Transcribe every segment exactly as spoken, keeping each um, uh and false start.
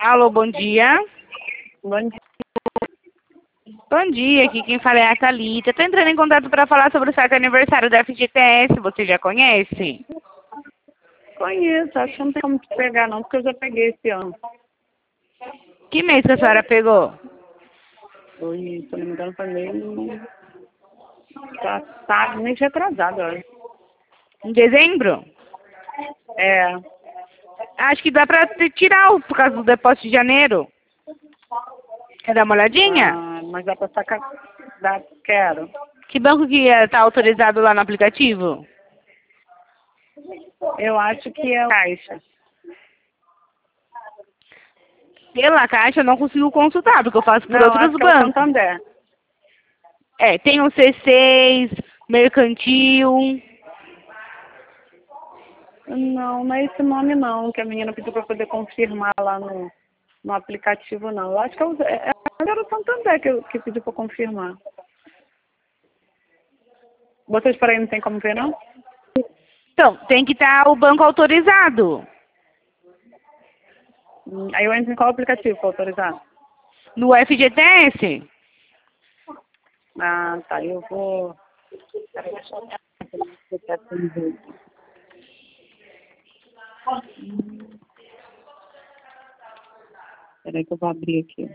Alô, bom dia. Bom dia. Bom dia, aqui quem fala é a Thalita. Estou entrando em contato para falar sobre o certo aniversário da F G T S. Você já conhece? Conheço, acho que não tem como te pegar não, porque eu já peguei esse ano. Que mês que a senhora pegou? Foi, se eu não me engano, foi meio passado, meio retrasado, olha. Em dezembro? É, Acho que dá para tirar o- por causa do depósito de janeiro. Quer dar uma olhadinha? ah, mas dá pra sacar, dá, quero. Que banco que está autorizado lá no aplicativo? Eu acho que é caixa. Pela Caixa eu não consigo consultar, porque eu faço por Não, outros acho que é o bancos. Santander. É, tem o C seis, Mercantil. Não, não é esse nome não, que a menina pediu pra poder confirmar lá no, no aplicativo, não. Eu acho que é o, é, é- era o Santander que, eu- que pediu pra confirmar. Vocês por aí não tem como ver, não? Então, tem que estar o banco autorizado. Hum, Aí eu entro em qual aplicativo pra autorizar? No F G T S. Ah, tá. Eu vou. Peraí, deixa eu ver. Peraí que eu vou abrir aqui.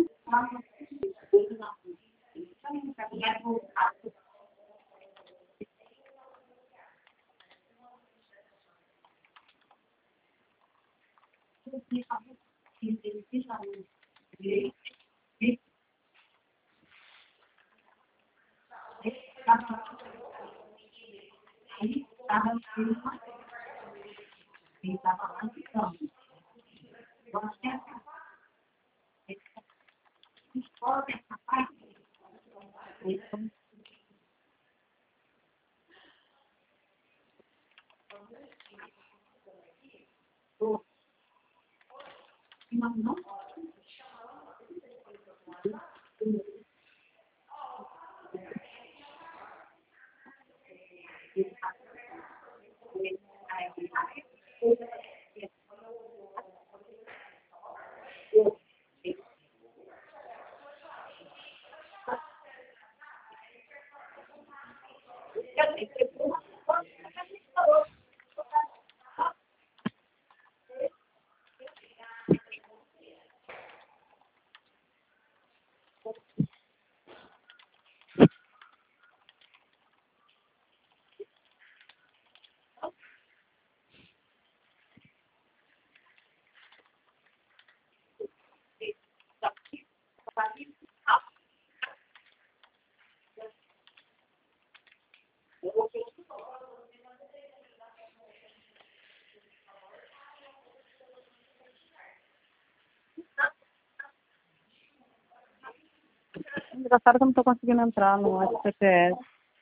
Engraçado que eu não tô conseguindo entrar no S P S.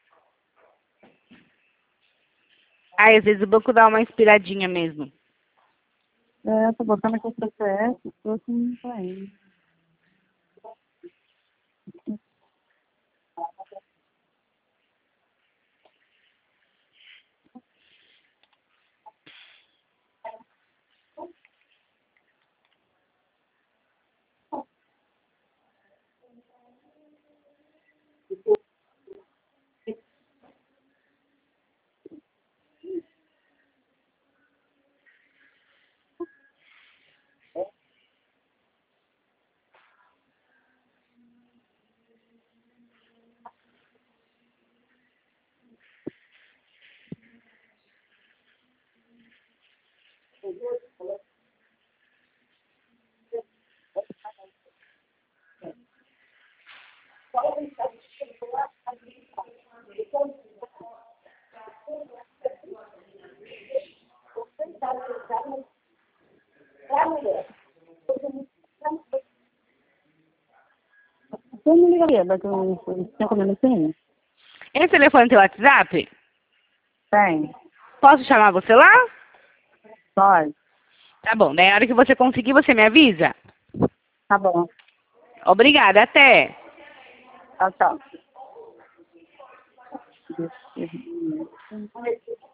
Aí, às vezes, o banco dá uma inspiradinha mesmo. É, tô botando aqui o C P S, tô assim, não tá indo. Você me ligaria daqui uns uns cinco minutinhos? Esse telefone tem WhatsApp? Tem. Posso chamar você lá? Pode. Tá bom, daí a hora que você conseguir, você me avisa. Tá bom. Obrigada, até. Tchau, tchau.